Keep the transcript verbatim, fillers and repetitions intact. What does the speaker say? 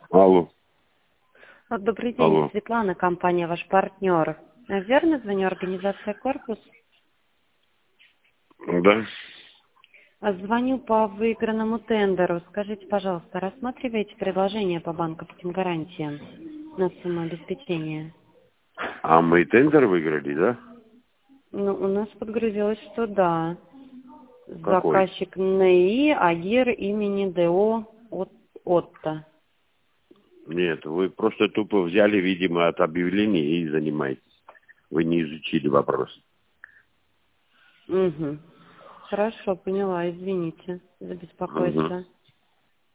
Алло. Вот, добрый день, Алло. Светлана, компания «Ваш партнер». Э, Верно звоню, организация «Корпус». Да. А Звоню по выигранному тендеру. Скажите, пожалуйста, рассматриваете предложение по банковским гарантиям на сумму обеспечения? А мы тендер выиграли, да? Ну, у нас подгрузилось, что да. Какой? Заказчик НИИ Агир имени ДО от Отто. Нет, вы просто тупо взяли, видимо, от объявления и занимаетесь. Вы не изучили вопрос. Угу. Хорошо, поняла, извините за Угу. беспокойство.